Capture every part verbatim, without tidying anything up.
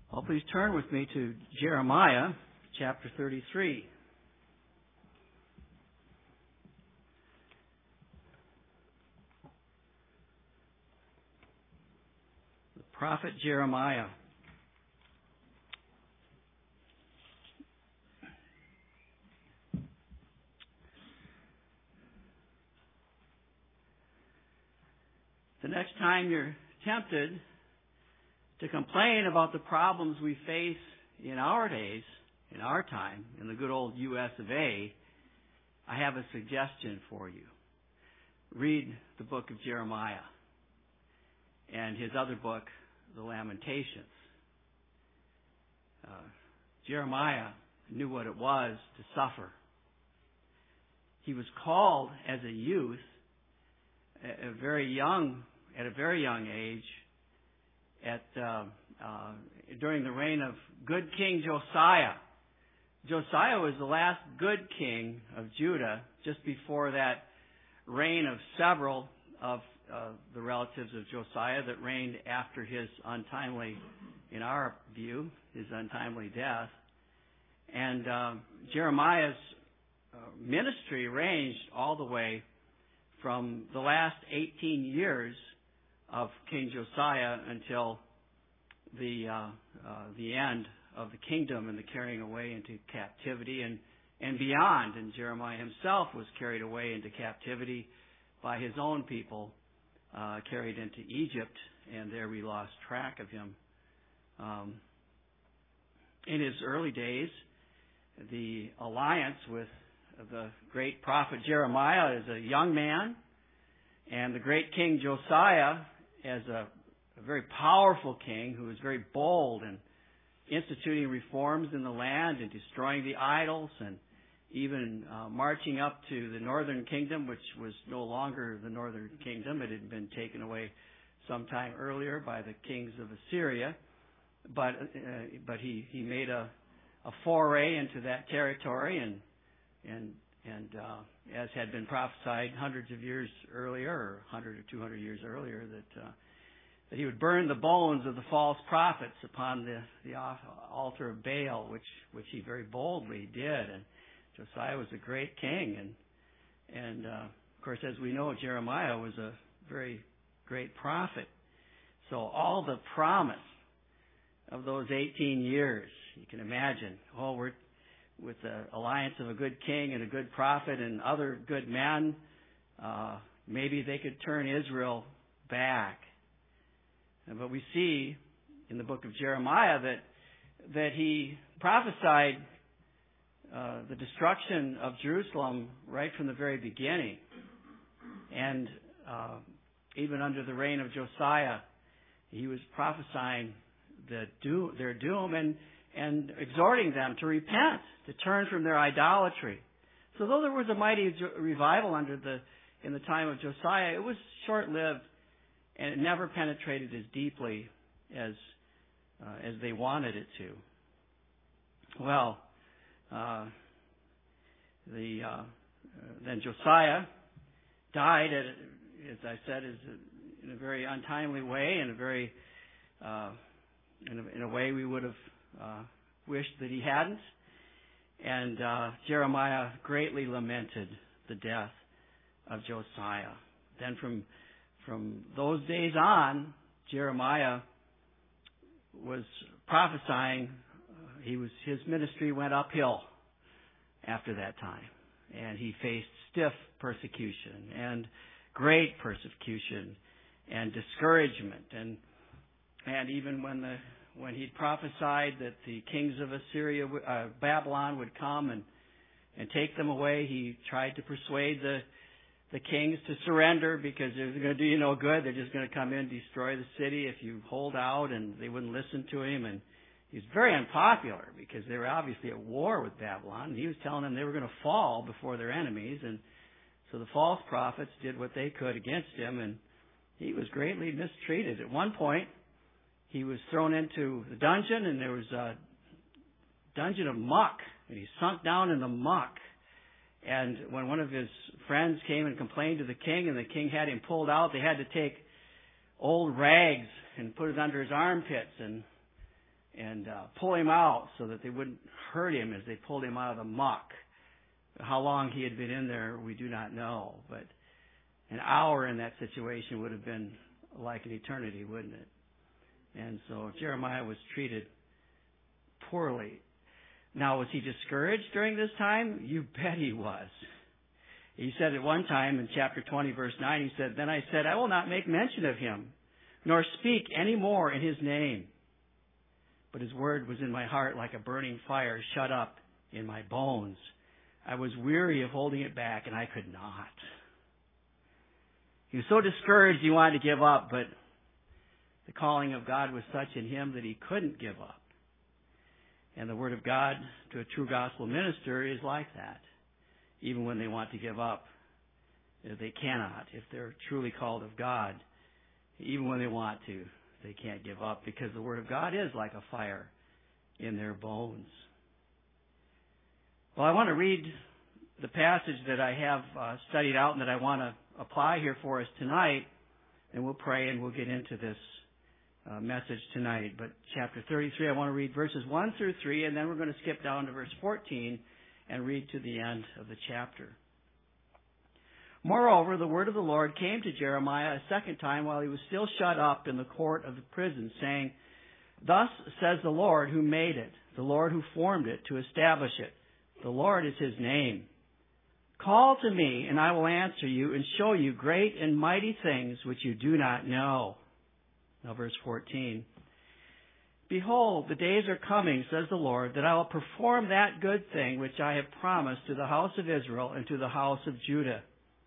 Well, please turn with me to Jeremiah chapter thirty-three. The prophet Jeremiah. The next time you're tempted to complain about the problems we face in our days, in our time, in the good old U S of A, I have a suggestion for you. Read the book of Jeremiah and his other book, the Lamentations. Uh, Jeremiah knew what it was to suffer. He was called as a youth, a, a very young, at a very young age, at uh, uh, during the reign of good King Josiah. Josiah was the last good king of Judah, just before that reign of several of uh, the relatives of Josiah that reigned after his untimely, in our view, his untimely death. And uh, Jeremiah's uh, ministry ranged all the way from the last eighteen years of King Josiah until the uh, uh, the end of the kingdom and the carrying away into captivity and, and beyond. And Jeremiah himself was carried away into captivity by his own people, uh, carried into Egypt, and there we lost track of him. Um, in his early days, the alliance with the great prophet Jeremiah as a young man and the great King Josiah as a, a very powerful king who was very bold and instituting reforms in the land and destroying the idols and even uh, marching up to the northern kingdom, which was no longer the northern kingdom. It had been taken away sometime earlier by the kings of Assyria. But uh, but he, he made a, a foray into that territory, and and and uh, as had been prophesied hundreds of years earlier, or one hundred or two hundred years earlier, that uh, that he would burn the bones of the false prophets upon the, the altar of Baal, which which he very boldly did. And Josiah was a great king, and and uh, of course, as we know, Jeremiah was a very great prophet. So all the promise of those eighteen years, you can imagine. Oh, we're with the alliance of a good king and a good prophet and other good men, uh, maybe they could turn Israel back. But we see in the book of Jeremiah that that he prophesied uh, the destruction of Jerusalem right from the very beginning. And uh, even under the reign of Josiah, he was prophesying the doom, their doom and, and exhorting them to repent, to turn from their idolatry. So though there was a mighty revival under the in the time of Josiah, it was short-lived, and it never penetrated as deeply as uh, as they wanted it to. Well, uh, the uh, then Josiah died, at, as I said, is in a very untimely way, in a very uh, in, a, in a way we would have uh, wished that he hadn't. And uh, Jeremiah greatly lamented the death of Josiah. Then from From those days on, Jeremiah was prophesying. Uh, he was his ministry went uphill after that time, and he faced stiff persecution and great persecution and discouragement. And and even when the when he prophesied that the kings of Assyria, uh, Babylon, would come and and take them away, he tried to persuade the the kings to surrender because they're going to do you no good. They're just going to come in and destroy the city if you hold out, and they wouldn't listen to him. And he was very unpopular because they were obviously at war with Babylon. And he was telling them they were going to fall before their enemies. And so the false prophets did what they could against him, and he was greatly mistreated. At one point, he was thrown into the dungeon, and there was a dungeon of muck, and he sunk down in the muck. And when one of his friends came and complained to the king, and the king had him pulled out, they had to take old rags and put it under his armpits and and uh, pull him out so that they wouldn't hurt him as they pulled him out of the muck. How long he had been in there, we do not know, but an hour in that situation would have been like an eternity, wouldn't it? And so Jeremiah was treated poorly. Now, was he discouraged during this time? You bet he was. He said at one time in chapter twenty, verse nine, he said, "Then I said, I will not make mention of him, nor speak any more in his name. But his word was in my heart like a burning fire shut up in my bones. I was weary of holding it back, and I could not." He was so discouraged he wanted to give up, but the calling of God was such in him that he couldn't give up. And the word of God to a true gospel minister is like that. Even when they want to give up, they cannot. If they're truly called of God, even when they want to, they can't give up, because the word of God is like a fire in their bones. Well, I want to read the passage that I have uh, studied out and that I want to apply here for us tonight, and we'll pray and we'll get into this uh, message tonight. But chapter thirty-three, I want to read verses one through three, and then we're going to skip down to verse fourteen and read to the end of the chapter. "Moreover, the word of the Lord came to Jeremiah a second time while he was still shut up in the court of the prison, saying, Thus says the Lord who made it, the Lord who formed it to establish it. The Lord is his name. Call to me, and I will answer you and show you great and mighty things which you do not know." Now verse fourteen. "Behold, the days are coming, says the Lord, that I will perform that good thing which I have promised to the house of Israel and to the house of Judah.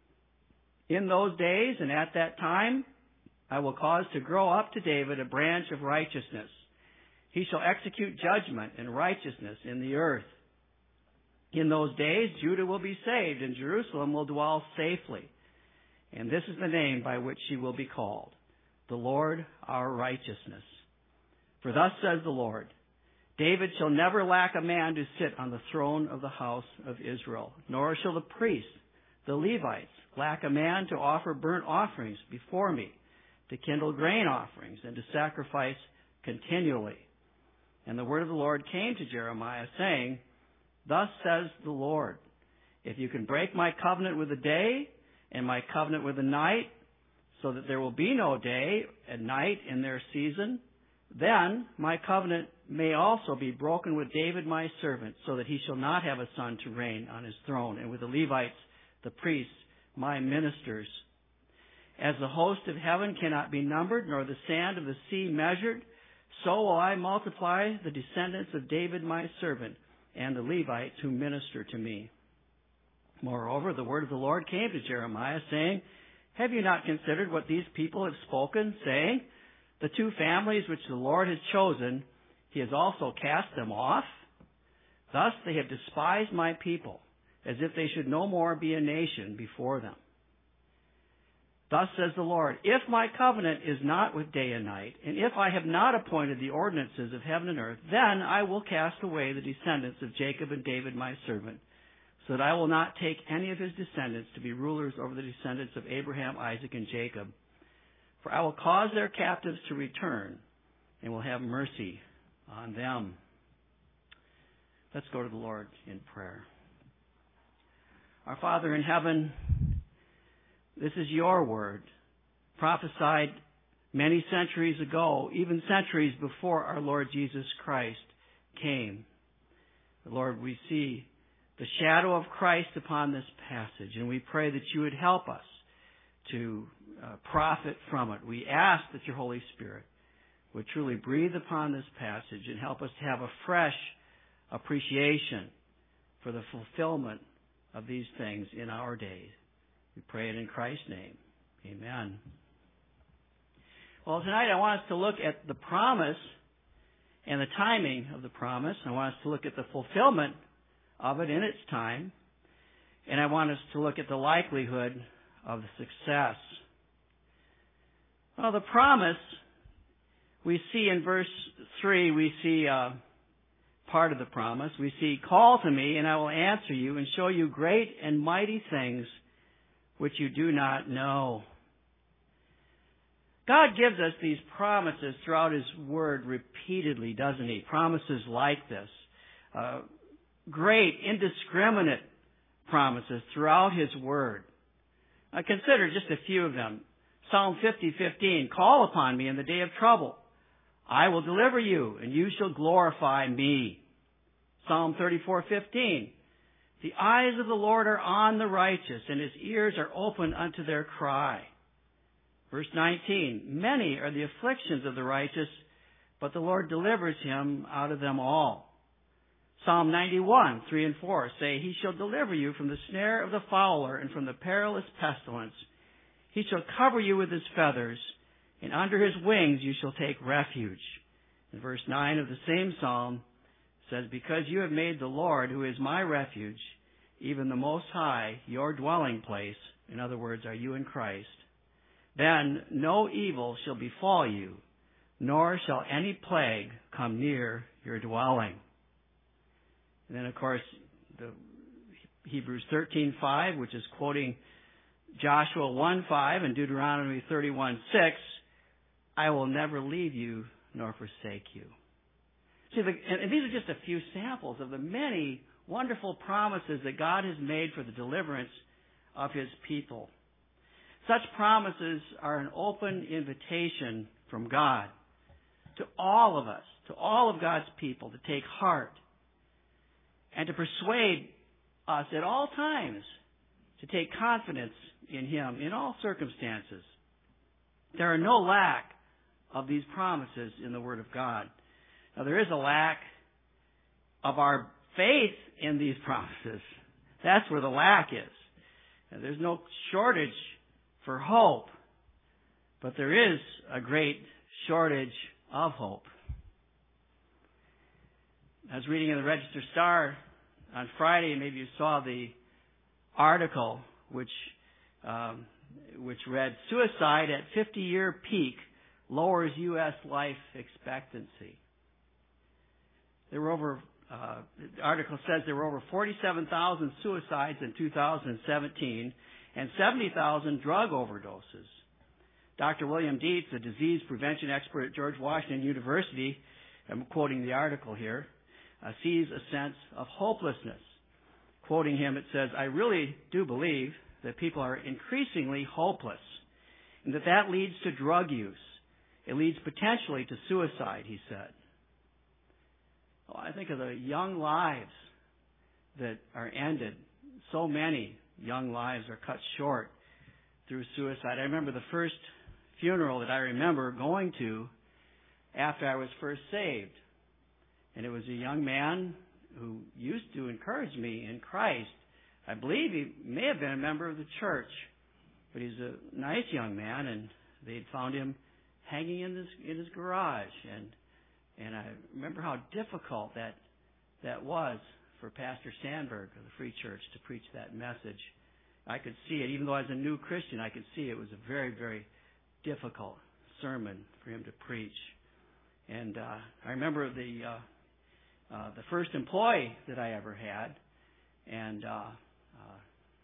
In those days and at that time, I will cause to grow up to David a branch of righteousness. He shall execute judgment and righteousness in the earth. In those days, Judah will be saved, and Jerusalem will dwell safely. And this is the name by which she will be called, the Lord our righteousness. For thus says the Lord, David shall never lack a man to sit on the throne of the house of Israel, nor shall the priests, the Levites, lack a man to offer burnt offerings before me, to kindle grain offerings, and to sacrifice continually. And the word of the Lord came to Jeremiah, saying, Thus says the Lord, if you can break my covenant with the day and my covenant with the night, so that there will be no day and night in their season, then my covenant may also be broken with David my servant, so that he shall not have a son to reign on his throne, and with the Levites, the priests, my ministers. As the host of heaven cannot be numbered, nor the sand of the sea measured, so will I multiply the descendants of David my servant, and the Levites who minister to me. Moreover, the word of the Lord came to Jeremiah, saying, Have you not considered what these people have spoken, saying, The two families which the Lord has chosen, he has also cast them off? Thus they have despised my people, as if they should no more be a nation before them. Thus says the Lord, if my covenant is not with day and night, and if I have not appointed the ordinances of heaven and earth, then I will cast away the descendants of Jacob and David my servant, so that I will not take any of his descendants to be rulers over the descendants of Abraham, Isaac, and Jacob. For I will cause their captives to return, and will have mercy on them. Let's go to the Lord in prayer. Our Father in heaven, this is your word, prophesied many centuries ago, even centuries before our Lord Jesus Christ came. Lord, we see the shadow of Christ upon this passage, and we pray that you would help us to uh, profit from it. We ask that your Holy Spirit would truly breathe upon this passage and help us to have a fresh appreciation for the fulfillment of these things in our days. We pray it in Christ's name. Amen. Well, tonight I want us to look at the promise and the timing of the promise. I want us to look at the fulfillment of it in its time. And I want us to look at the likelihood of the success. Well, the promise, we see in verse three, we see uh, part of the promise. We see, call to me and I will answer you and show you great and mighty things which you do not know. God gives us these promises throughout His Word repeatedly, doesn't He? Promises like this. Uh, great, indiscriminate promises throughout His Word. I consider just a few of them. Psalm fifty fifteen, call upon me in the day of trouble. I will deliver you, and you shall glorify me. Psalm thirty-four fifteen, the eyes of the Lord are on the righteous, and His ears are open unto their cry. Verse nineteen, many are the afflictions of the righteous, but the Lord delivers him out of them all. Psalm ninety-one, three and four say, He shall deliver you from the snare of the fowler and from the perilous pestilence. He shall cover you with His feathers, and under His wings you shall take refuge. And verse nine of the same psalm says, because you have made the Lord, who is my refuge, even the Most High, your dwelling place. In other words, are you in Christ? Then no evil shall befall you, nor shall any plague come near your dwelling. And then, of course, the Hebrews thirteen five, which is quoting Joshua one five and Deuteronomy thirty-one six, I will never leave you nor forsake you. See, the, and these are just a few samples of the many wonderful promises that God has made for the deliverance of His people. Such promises are an open invitation from God to all of us, to all of God's people, to take heart and to persuade us at all times to take confidence in Him in all circumstances. There are no lack of these promises in the Word of God. Now, there is a lack of our faith in these promises. That's where the lack is. And there's no shortage for hope, but there is a great shortage of hope. I was reading in the Register Star on Friday, and maybe you saw the article which um, which read, suicide at fifty-year peak lowers U S life expectancy. There were over, uh, the article says there were over forty-seven thousand suicides in two thousand seventeen and seventy thousand drug overdoses. Doctor William Dietz, a disease prevention expert at George Washington University, I'm quoting the article here, uh, sees a sense of hopelessness. Quoting him, it says, I really do believe that people are increasingly hopeless and that that leads to drug use. It leads potentially to suicide, he said. Oh, I think of the young lives that are ended. So many young lives are cut short through suicide. I remember the first funeral that I remember going to after I was first saved. And it was a young man who used to encourage me in Christ. I believe he may have been a member of the church, but he's a nice young man, and they'd found him hanging in his in his garage. And and I remember how difficult that that was for Pastor Sandberg of the Free Church to preach that message. I could see it, even though I was a new Christian, I could see it was a very, very difficult sermon for him to preach. And uh, I remember the uh, uh, the first employee that I ever had, and uh, uh,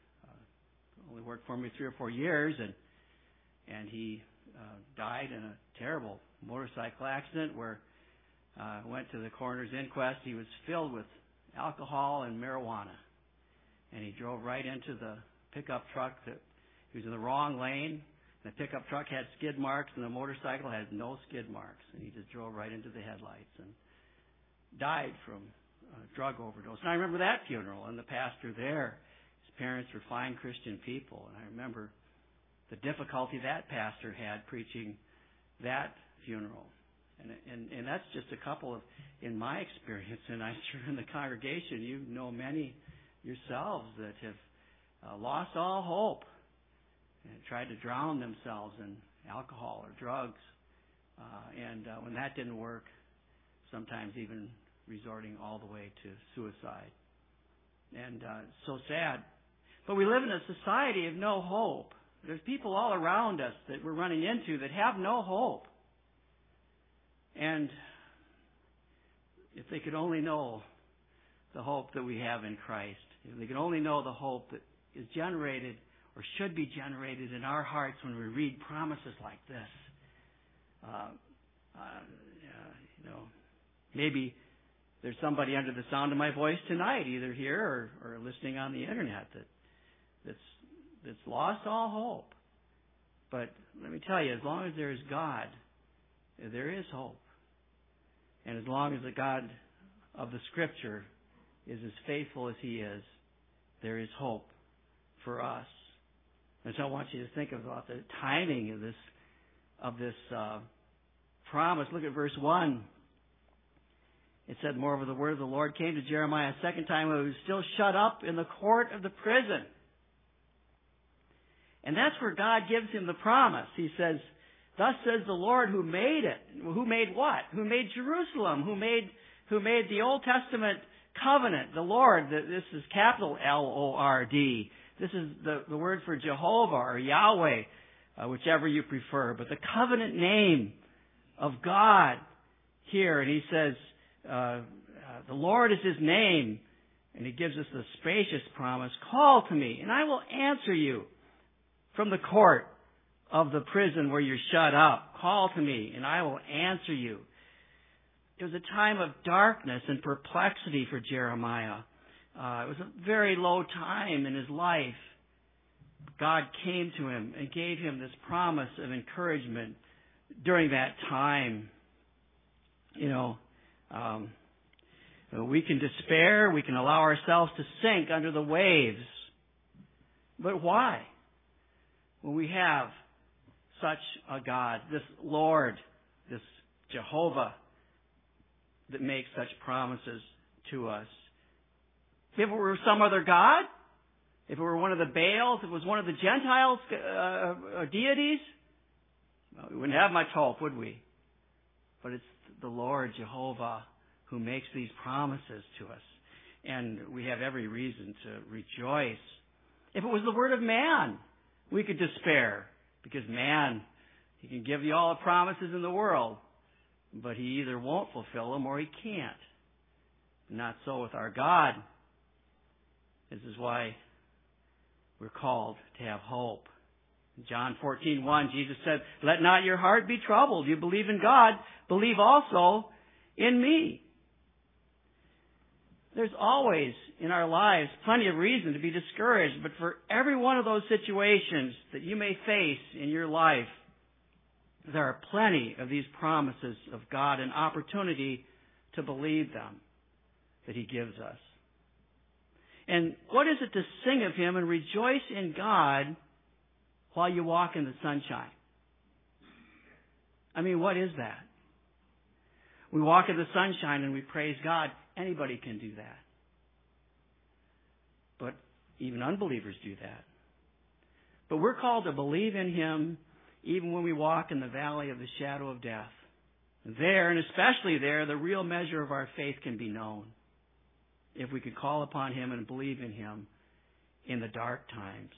uh, only worked for me three or four years, and and he uh, died in a terrible motorcycle accident where I uh, went to the coroner's inquest. He was filled with alcohol and marijuana, and he drove right into the pickup truck. That he was in the wrong lane. The pickup truck had skid marks, and the motorcycle had no skid marks, and he just drove right into the headlights and died from a drug overdose. And I remember that funeral, and the pastor there, his parents were fine Christian people, and I remember the difficulty that pastor had preaching that funeral. And, and, and that's just a couple of, in my experience, and I'm sure in the congregation, you know many yourselves that have uh, lost all hope and tried to drown themselves in alcohol or drugs. Uh, and uh, when that didn't work, sometimes even resorting all the way to suicide. And uh, it's so sad. But we live in a society of no hope. There's people all around us that we're running into that have no hope. And if they could only know the hope that we have in Christ, if they could only know the hope that is generated or should be generated in our hearts when we read promises like this, Uh, uh, you know, maybe there's somebody under the sound of my voice tonight, either here or, or listening on the internet, that that's that's lost all hope. But let me tell you, as long as there is God, there is hope. And as long as the God of the Scripture is as faithful as He is, there is hope for us. And so I want you to think about the timing of this of this uh, promise. Look at verse one. It said, moreover, the word of the Lord came to Jeremiah a second time when he was still shut up in the court of the prison. And that's where God gives him the promise. He says, thus says the Lord who made it. Who made what? Who made Jerusalem? Who made who made the Old Testament covenant? The Lord. This is capital L O R D. This is the, the word for Jehovah or Yahweh, uh, whichever you prefer. But the covenant name of God here. And he says, uh, uh, the Lord is His name. And He gives us the spacious promise, call to me, and I will answer you from the court of the prison where you're shut up. Call to me, and I will answer you. It was a time of darkness and perplexity for Jeremiah. Uh, it was a very low time in his life. God came to him and gave him this promise of encouragement during that time. You know, um, we can despair. We can allow ourselves to sink under the waves. But why? When we have such a God, this Lord, this Jehovah, that makes such promises to us. If it were some other God, if it were one of the Baals, if it was one of the Gentiles' uh, deities, well, we wouldn't have much hope, would we? But it's the Lord Jehovah who makes these promises to us. And we have every reason to rejoice. If it was the word of man, we could despair. Because man, he can give you all the promises in the world, but he either won't fulfill them or he can't. Not so with our God. This is why we're called to have hope. In John fourteen one, Jesus said, let not your heart be troubled. You believe in God, believe also in me. There's always in our lives plenty of reason to be discouraged, but for every one of those situations that you may face in your life, there are plenty of these promises of God, an opportunity to believe them that He gives us. And what is it to sing of Him and rejoice in God while you walk in the sunshine? I mean, what is that? We walk in the sunshine and we praise God. Anybody can do that. But even unbelievers do that. But we're called to believe in Him even when we walk in the valley of the shadow of death. There, and especially there, the real measure of our faith can be known. If we could call upon Him and believe in Him in the dark times.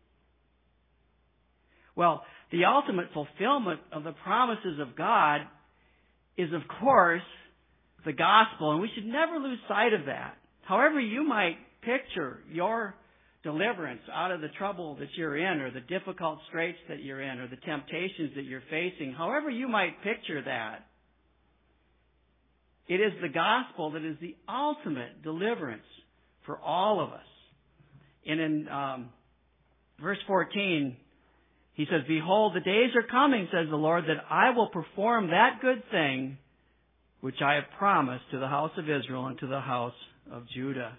Well, the ultimate fulfillment of the promises of God is, of course, the gospel, and we should never lose sight of that. However you might picture your deliverance out of the trouble that you're in, or the difficult straits that you're in, or the temptations that you're facing, however you might picture that, it is the gospel that is the ultimate deliverance for all of us. And in um, verse fourteen, he says, behold, the days are coming, says the Lord, that I will perform that good thing which I have promised to the house of Israel and to the house of Judah.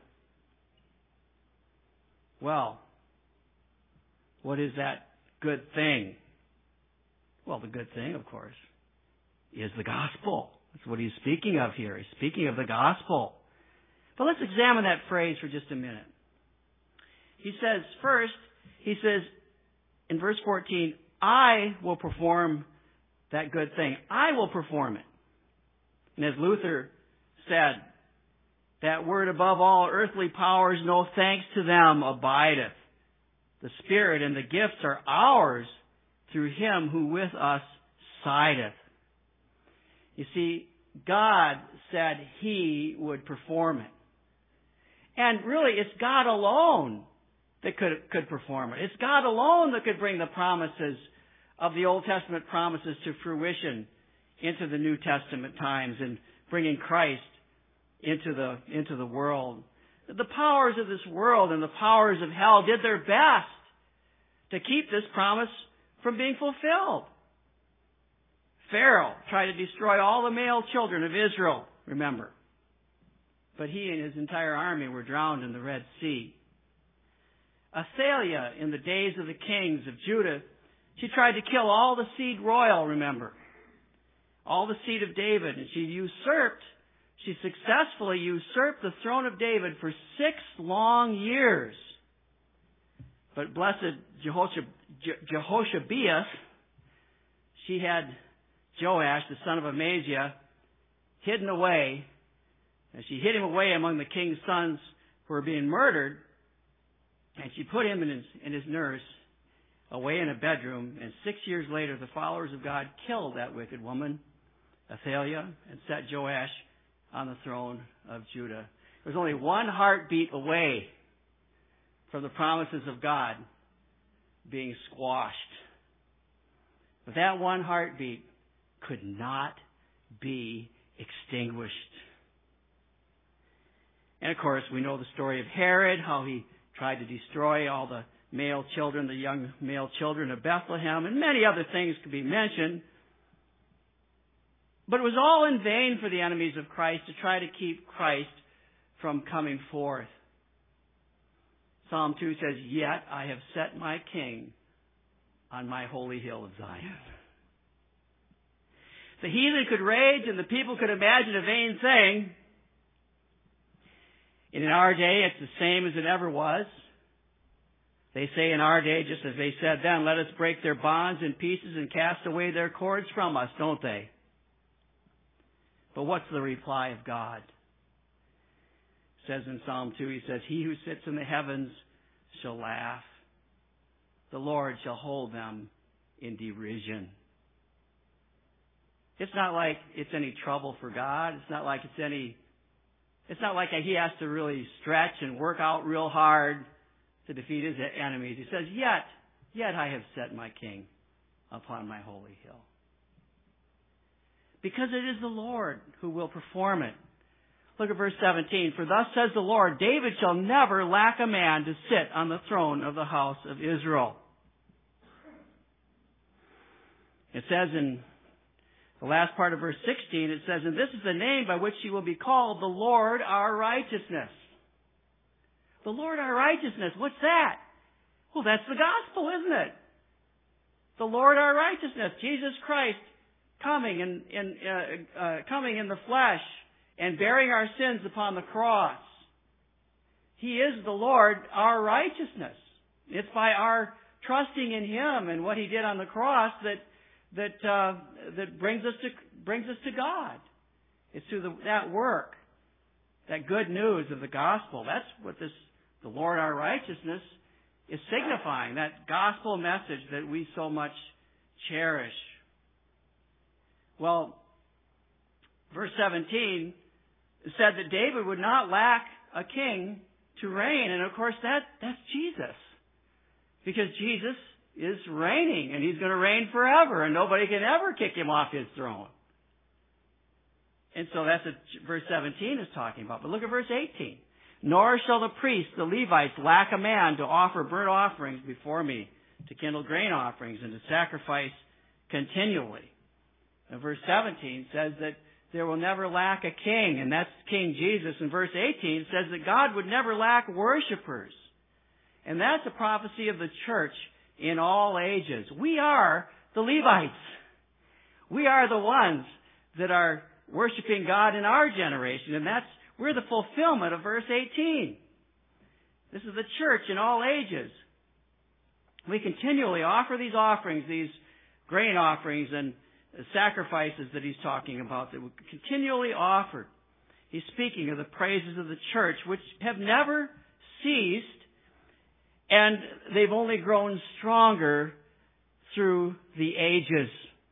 Well, what is that good thing? Well, the good thing, of course, is the gospel. That's what he's speaking of here. He's speaking of the gospel. But let's examine that phrase for just a minute. He says, first, he says in verse fourteen, I will perform that good thing. I will perform it. And as Luther said, that word above all earthly powers, no thanks to them abideth. The Spirit and the gifts are ours through Him who with us sideth. You see, God said He would perform it. And really, it's God alone that could, could perform it. It's God alone that could bring the promises of the Old Testament promises to fruition into the New Testament times and bringing Christ into the, into the world. The powers of this world and the powers of hell did their best to keep this promise from being fulfilled. Pharaoh tried to destroy all the male children of Israel, remember. But he and his entire army were drowned in the Red Sea. Athaliah, in the days of the kings of Judah, she tried to kill all the seed royal, remember. All the seed of David. And she usurped, she successfully usurped the throne of David for six long years. But blessed Jehoshabeath, she had Joash, the son of Amaziah, hidden away. And she hid him away among the king's sons who were being murdered. And she put him and his, and his nurse away in a bedroom. And six years later, the followers of God killed that wicked woman, Athaliah, and set Joash on the throne of Judah. It was only one heartbeat away from the promises of God being squashed. But that one heartbeat could not be extinguished. And of course, we know the story of Herod, how he tried to destroy all the male children, the young male children of Bethlehem, and many other things could be mentioned. But it was all in vain for the enemies of Christ to try to keep Christ from coming forth. Psalm two says, "Yet I have set my king on my holy hill of Zion." The heathen could rage and the people could imagine a vain thing. And in our day, it's the same as it ever was. They say in our day, just as they said then, "Let us break their bonds in pieces and cast away their cords from us," don't they? But what's the reply of God? It says in Psalm two, he says, "He who sits in the heavens shall laugh. The Lord shall hold them in derision." It's not like it's any trouble for God. It's not like it's any, it's not like he has to really stretch and work out real hard to defeat his enemies. He says, yet, yet I have set my king upon my holy hill. Because it is the Lord who will perform it. Look at verse seventeen. "For thus says the Lord, David shall never lack a man to sit on the throne of the house of Israel." It says in the last part of verse sixteen, it says, "And this is the name by which he will be called, the Lord our righteousness." The Lord our righteousness. What's that? Well, that's the gospel, isn't it? The Lord our righteousness. Jesus Christ coming in, in, uh, uh, coming in the flesh and bearing our sins upon the cross. He is the Lord our righteousness. It's by our trusting in Him and what He did on the cross that that uh, that brings us to brings us to God. It's through the, that work, that good news of the gospel. That's what this the Lord our righteousness is signifying. That gospel message that we so much cherish. Well, verse seventeen said that David would not lack a king to reign, and of course that that's Jesus, because Jesus is reigning, and He's going to reign forever, and nobody can ever kick Him off His throne. And so that's what verse seventeen is talking about. But look at verse eighteen. "Nor shall the priests, the Levites, lack a man to offer burnt offerings before me, to kindle grain offerings, and to sacrifice continually." And verse seventeen says that there will never lack a king, and that's King Jesus. And verse eighteen says that God would never lack worshipers. And that's a prophecy of the church in all ages. We are the Levites. We are the ones that are worshiping God in our generation, and that's we're the fulfillment of verse eighteen. This is the church in all ages. We continually offer these offerings, these grain offerings and sacrifices that He's talking about, that we continually offered. He's speaking of the praises of the church, which have never ceased, and they've only grown stronger through the ages.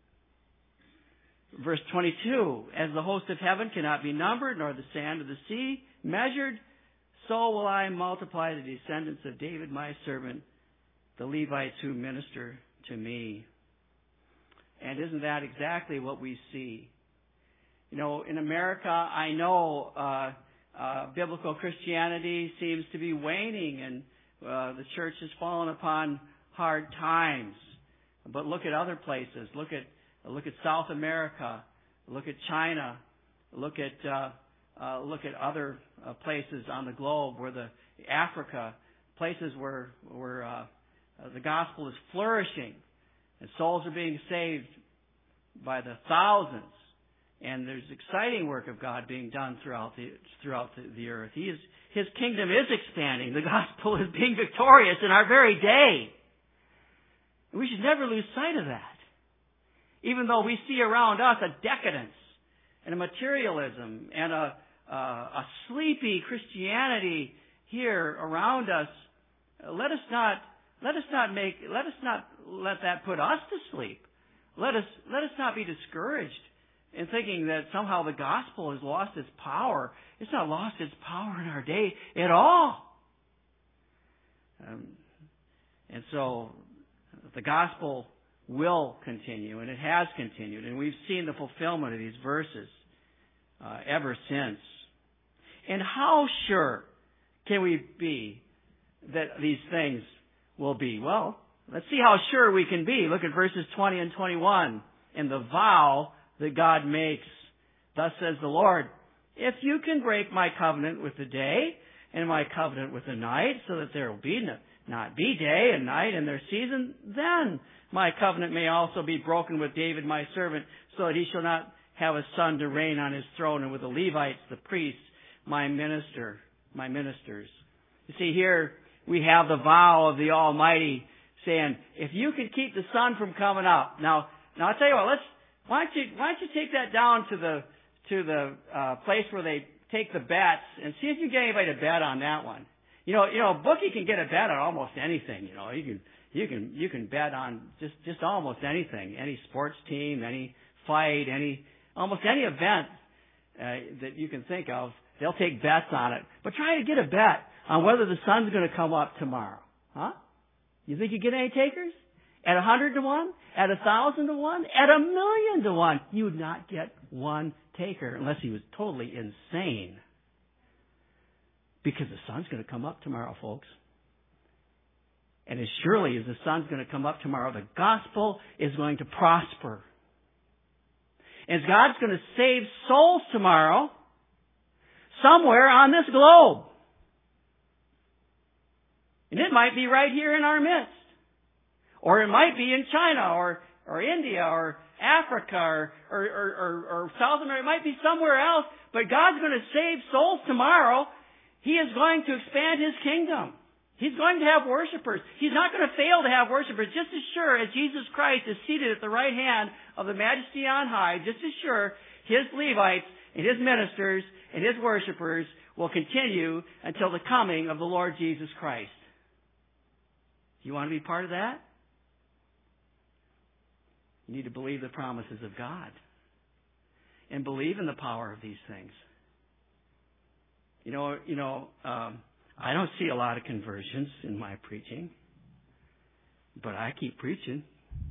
Verse twenty-two, "As the host of heaven cannot be numbered, nor the sand of the sea measured, so will I multiply the descendants of David my servant, the Levites who minister to me." And isn't that exactly what we see? You know, in America, I know uh, uh, biblical Christianity seems to be waning, and uh, the church has fallen upon hard times. But look at other places. Look at look at South America. Look at China. Look at uh, uh, look at other uh, places on the globe where the Africa, places where where uh, the gospel is flourishing, and souls are being saved by the thousands. And there's exciting work of God being done throughout the throughout the, the earth. He is, His kingdom is expanding. The gospel is being victorious in our very day. And we should never lose sight of that. Even though we see around us a decadence and a materialism and a, a, a sleepy Christianity here around us, let us not let us not make let us not let that put us to sleep. Let us let us not be discouraged in thinking that somehow the gospel has lost its power. It's not lost its power in our day at all. Um, and so the gospel will continue, and it has continued, and we've seen the fulfillment of these verses uh, ever since. And how sure can we be that these things will be? Well, let's see how sure we can be. Look at verses twenty and twenty-one. And the vow that God makes. Thus says the Lord, if you can break my covenant with the day and my covenant with the night, so that there will be no, not be day and night in their season, then my covenant may also be broken with David my servant, so that he shall not have a son to reign on his throne, and with the Levites, the priests, my minister, my ministers. You see, here we have the vow of the Almighty saying, if you can keep the sun from coming up. Now, now I'll tell you what, let's Why don't you why don't you take that down to the to the uh, place where they take the bets and see if you get anybody to bet on that one. You know, you know, a bookie can get a bet on almost anything. You know, you can you can you can bet on just just almost anything, any sports team, any fight, any almost any event uh, that you can think of. They'll take bets on it. But try to get a bet on whether the sun's going to come up tomorrow, huh? You think you get any takers? At a hundred to one? At a thousand to one? At a million to one? You would not get one taker unless he was totally insane. Because the sun's going to come up tomorrow, folks. And as surely as the sun's going to come up tomorrow, the gospel is going to prosper. And God's going to save souls tomorrow somewhere on this globe. And it might be right here in our midst. Or it might be in China or, or India or Africa or, or, or, or South America. It might be somewhere else. But God's going to save souls tomorrow. He is going to expand His kingdom. He's going to have worshipers. He's not going to fail to have worshipers. Just as sure as Jesus Christ is seated at the right hand of the Majesty on high, just as sure His Levites and His ministers and His worshipers will continue until the coming of the Lord Jesus Christ. You want to be part of that? You need to believe the promises of God and believe in the power of these things. You know, you know, um, I don't see a lot of conversions in my preaching, but I keep preaching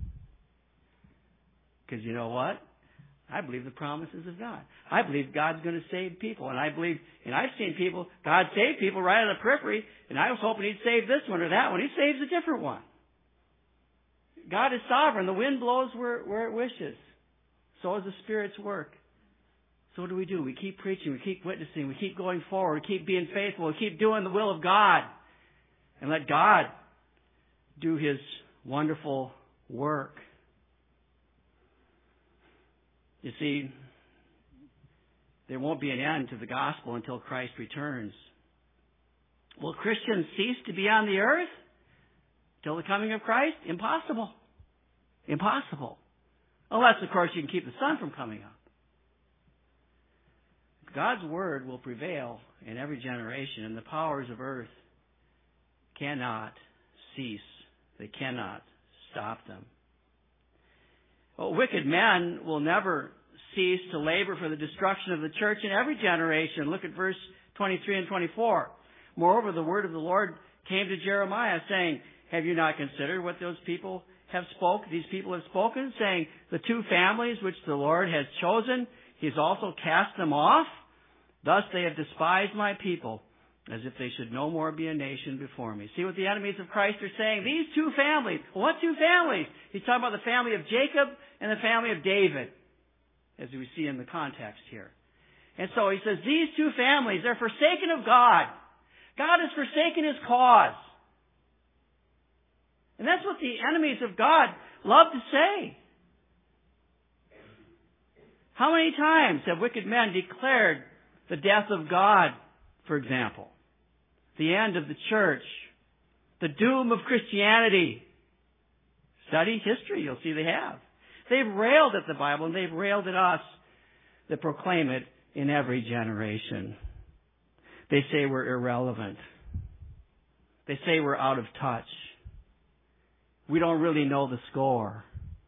because you know what? I believe the promises of God. I believe God's going to save people, and I believe, and I've seen people, God save people right on the periphery, and I was hoping He'd save this one or that one. He saves a different one. God is sovereign. The wind blows where, where it wishes. So is the Spirit's work. So what do we do? We keep preaching. We keep witnessing. We keep going forward. We keep being faithful. We keep doing the will of God. And let God do His wonderful work. You see, there won't be an end to the gospel until Christ returns. Will Christians cease to be on the earth till the coming of Christ? Impossible. Impossible. Unless, of course, you can keep the sun from coming up. God's word will prevail in every generation, and the powers of earth cannot cease. They cannot stop them. Well, wicked men will never cease to labor for the destruction of the church in every generation. Look at verse twenty-three and twenty-four. Moreover, the word of the Lord came to Jeremiah, saying, have you not considered what those people have spoken, these people have spoken, saying, the two families which the Lord has chosen, He's also cast them off. Thus they have despised my people, as if they should no more be a nation before me. See what the enemies of Christ are saying? These two families. What two families? He's talking about the family of Jacob and the family of David, as we see in the context here. And so he says, these two families, they're forsaken of God. God has forsaken His cause. And that's what the enemies of God love to say. How many times have wicked men declared the death of God, for example? The end of the church. The doom of Christianity. Study history, you'll see they have. They've railed at the Bible, and they've railed at us that proclaim it in every generation. They say we're irrelevant. They say we're out of touch. We don't really know the score.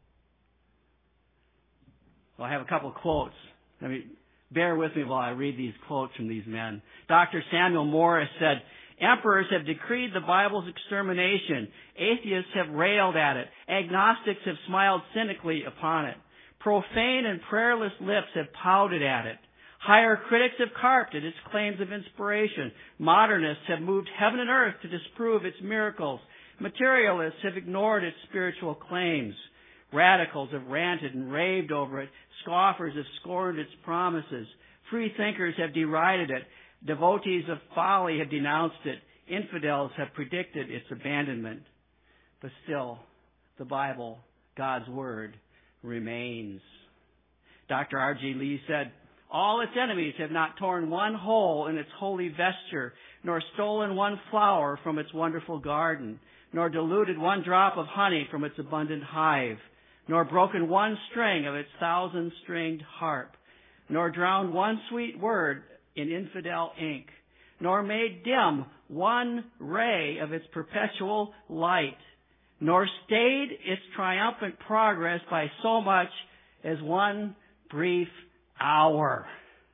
Well, I have a couple of quotes. I mean, bear with me while I read these quotes from these men. Doctor Samuel Morris said, emperors have decreed the Bible's extermination. Atheists have railed at it. Agnostics have smiled cynically upon it. Profane and prayerless lips have pouted at it. Higher critics have carped at its claims of inspiration. Modernists have moved heaven and earth to disprove its miracles. Materialists have ignored its spiritual claims. Radicals have ranted and raved over it. Scoffers have scorned its promises. Free thinkers have derided it. Devotees of folly have denounced it. Infidels have predicted its abandonment. But still, the Bible, God's Word, remains. Doctor R G Lee said, all its enemies have not torn one hole in its holy vesture, nor stolen one flower from its wonderful garden, nor diluted one drop of honey from its abundant hive, nor broken one string of its thousand-stringed harp, nor drowned one sweet word in infidel ink, nor made dim one ray of its perpetual light, nor stayed its triumphant progress by so much as one brief hour.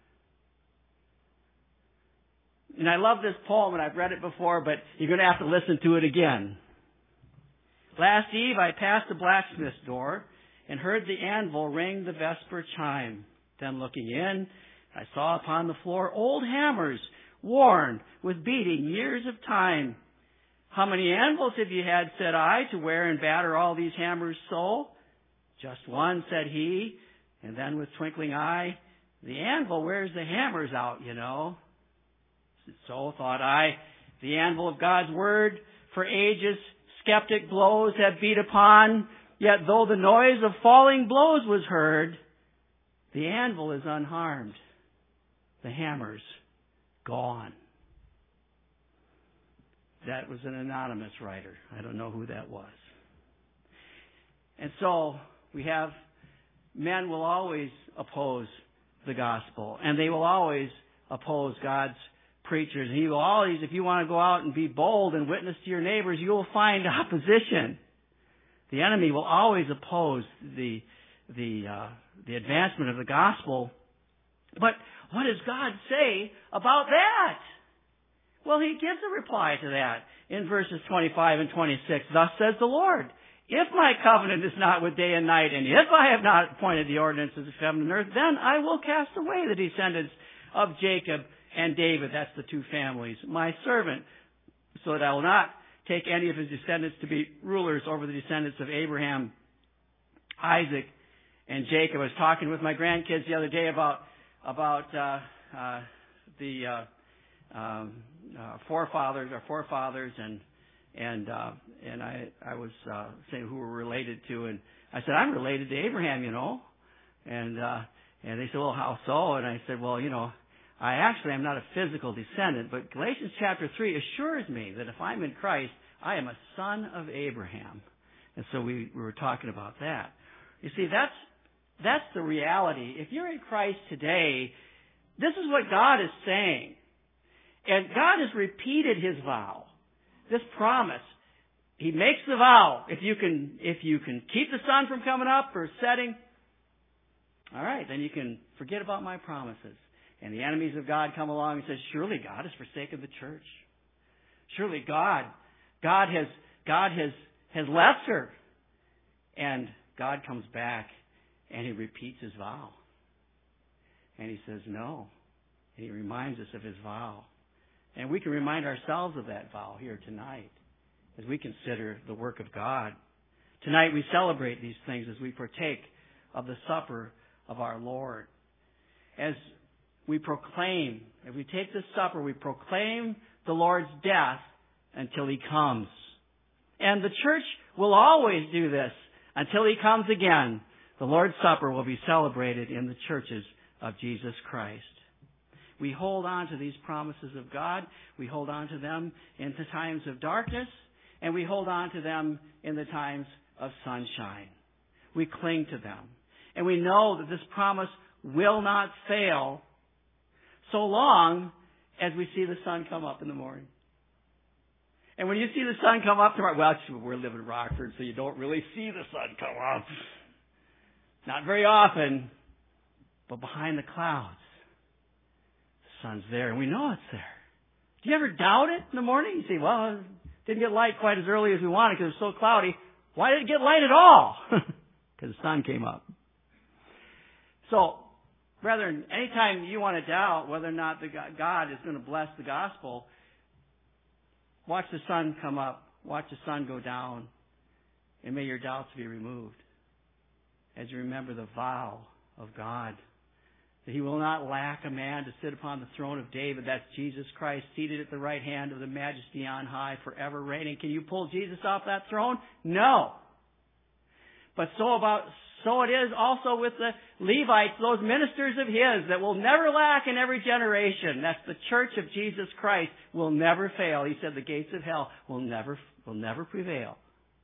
And I love this poem, and I've read it before, but you're going to have to listen to it again. Last eve I passed the blacksmith's door and heard the anvil ring the vesper chime. Then looking in, I saw upon the floor old hammers, worn with beating years of time. How many anvils have you had, said I, to wear and batter all these hammers so? Just one, said he, and then with twinkling eye, the anvil wears the hammers out, you know. So, thought I, the anvil of God's Word for ages skeptic blows have beat upon, yet though the noise of falling blows was heard, the anvil is unharmed, the hammer's gone. That was an anonymous writer. I don't know who that was. And so we have men will always oppose the gospel, and they will always oppose God's preachers. And he will always, if you want to go out and be bold and witness to your neighbors, you will find opposition. The enemy will always oppose the the uh, the advancement of the gospel. But what does God say about that? Well, He gives a reply to that in verses twenty-five and twenty-six. Thus says the Lord, if my covenant is not with day and night, and if I have not appointed the ordinances of heaven and earth, then I will cast away the descendants of Jacob and David, that's the two families, my servant, so that I will not take any of his descendants to be rulers over the descendants of Abraham, Isaac, and Jacob. I was talking with my grandkids the other day about about uh, uh, the uh, um, uh, forefathers, our forefathers, and and uh, and I I was uh, saying who we're related to, and I said I'm related to Abraham, you know, and uh, and they said, well, how so? And I said, well, you know, I actually am not a physical descendant, but Galatians chapter three assures me that if I'm in Christ, I am a son of Abraham. And so we, we were talking about that. You see, that's that's the reality. If you're in Christ today, this is what God is saying. And God has repeated His vow, this promise. He makes the vow. If you can, if you can keep the sun from coming up or setting, all right, then you can forget about my promises. And the enemies of God come along and says, surely God has forsaken the church. Surely God, God has, God has, has left her. And God comes back and He repeats His vow. And He says no. And He reminds us of His vow. And we can remind ourselves of that vow here tonight as we consider the work of God. Tonight we celebrate these things as we partake of the supper of our Lord. As we proclaim, if we take this supper, we proclaim the Lord's death until He comes. And the church will always do this until He comes again. The Lord's Supper will be celebrated in the churches of Jesus Christ. We hold on to these promises of God. We hold on to them in the times of darkness, and we hold on to them in the times of sunshine. We cling to them. And we know that this promise will not fail so long as we see the sun come up in the morning. And when you see the sun come up tomorrow, well, actually, we're living in Rockford, so you don't really see the sun come up. Not very often, but behind the clouds, the sun's there, and we know it's there. Do you ever doubt it in the morning? You say, well, it didn't get light quite as early as we wanted because it was so cloudy. Why did it get light at all? Because the sun came up. So, brethren, anytime you want to doubt whether or not the God is going to bless the gospel, watch the sun come up, watch the sun go down, and may your doubts be removed as you remember the vow of God, that He will not lack a man to sit upon the throne of David. That's Jesus Christ, seated at the right hand of the Majesty on high, forever reigning. Can you pull Jesus off that throne? No. But so about so it is also with the Levites, those ministers of His that will never lack in every generation. That's the church of Jesus Christ will never fail. He said the gates of hell will never will never prevail.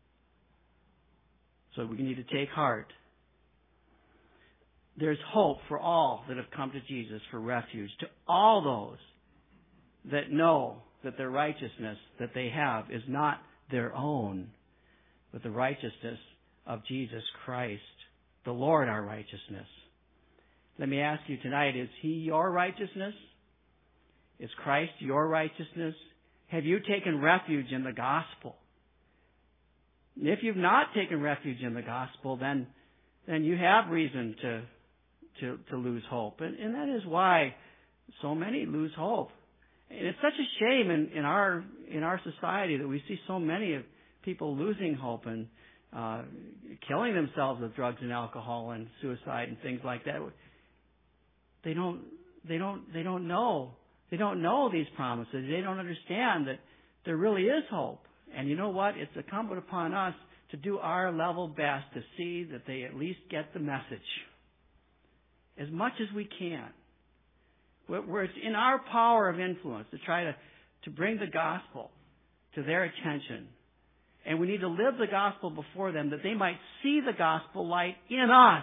So we need to take heart. There's hope for all that have come to Jesus for refuge. To all those that know that their righteousness that they have is not their own, but the righteousness of Jesus Christ, the Lord our righteousness. Let me ask you tonight, is He your righteousness? Is Christ your righteousness? Have you taken refuge in the gospel? If you've not taken refuge in the gospel, then then you have reason to to, to lose hope. And, and that is why so many lose hope. And it's such a shame in, in our in our society that we see so many of people losing hope and uh, killing themselves with drugs and alcohol and suicide and things like that. They don't they don't they don't know they don't know these promises. They don't understand that there really is hope. And you know what? It's incumbent upon us to do our level best to see that they at least get the message as much as we can. Where it's in our power of influence to try to, to bring the gospel to their attention. And we need to live the gospel before them that they might see the gospel light in us.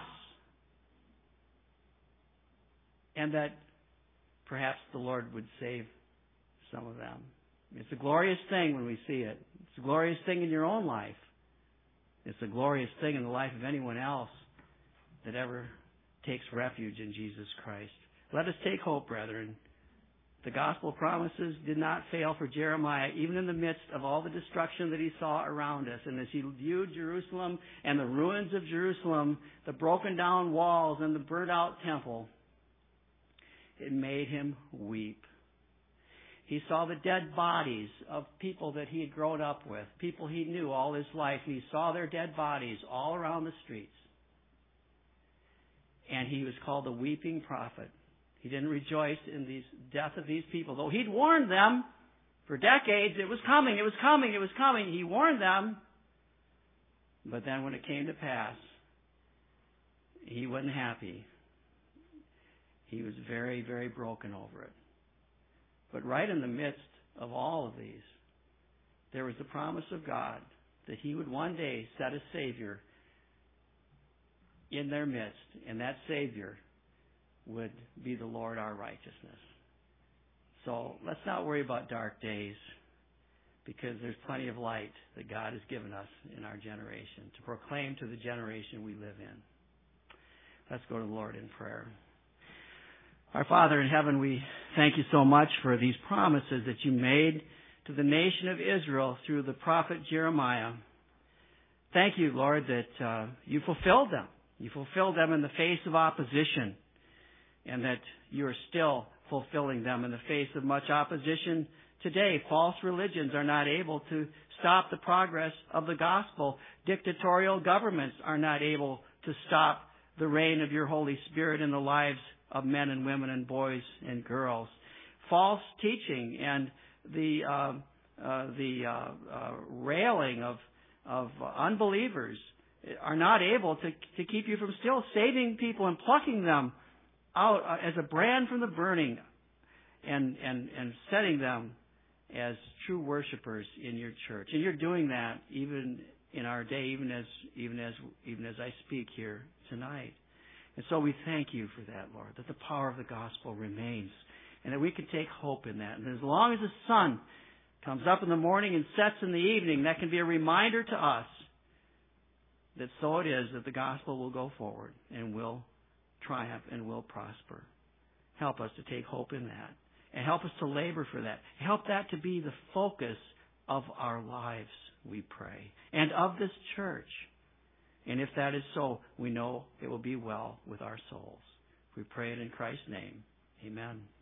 And that perhaps the Lord would save some of them. It's a glorious thing when we see it. It's a glorious thing in your own life. It's a glorious thing in the life of anyone else that ever takes refuge in Jesus Christ. Let us take hope, brethren. The gospel promises did not fail for Jeremiah, even in the midst of all the destruction that he saw around us. And as he viewed Jerusalem and the ruins of Jerusalem, the broken down walls and the burnt out temple, it made him weep. He saw the dead bodies of people that he had grown up with, people he knew all his life. And he saw their dead bodies all around the streets. And he was called the weeping prophet. He didn't rejoice in the death of these people. Though he'd warned them for decades, it was coming, it was coming, it was coming. He warned them. But then when it came to pass, he wasn't happy. He was very, very broken over it. But right in the midst of all of these, there was the promise of God that He would one day set a Savior in their midst, and that Savior would be the Lord our righteousness. So let's not worry about dark days, because there's plenty of light that God has given us in our generation to proclaim to the generation we live in. Let's go to the Lord in prayer. Our Father in heaven, we thank You so much for these promises that You made to the nation of Israel through the prophet Jeremiah. thank you, Lord, that uh, you fulfilled them. You fulfilled them in the face of opposition, and that you are still fulfilling them in the face of much opposition today. False religions are not able to stop the progress of the gospel. Dictatorial governments are not able to stop the reign of your Holy Spirit in the lives of men and women and boys and girls. False teaching and the uh, uh, the uh, uh, railing of of unbelievers are not able to to keep you from still saving people and plucking them out as a brand from the burning, and and and setting them as true worshipers in your church. And you're doing that even in our day, even as even as even as I speak here tonight. And so we thank you for that, Lord, that the power of the gospel remains, and that we can take hope in that. And as long as the sun comes up in the morning and sets in the evening, that can be a reminder to us that so it is that the gospel will go forward and will triumph and will prosper. Help us to take hope in that, and help us to labor for that. Help that to be the focus of our lives, we pray, and of this church. And if that is so, we know it will be well with our souls. We pray it in Christ's name. Amen.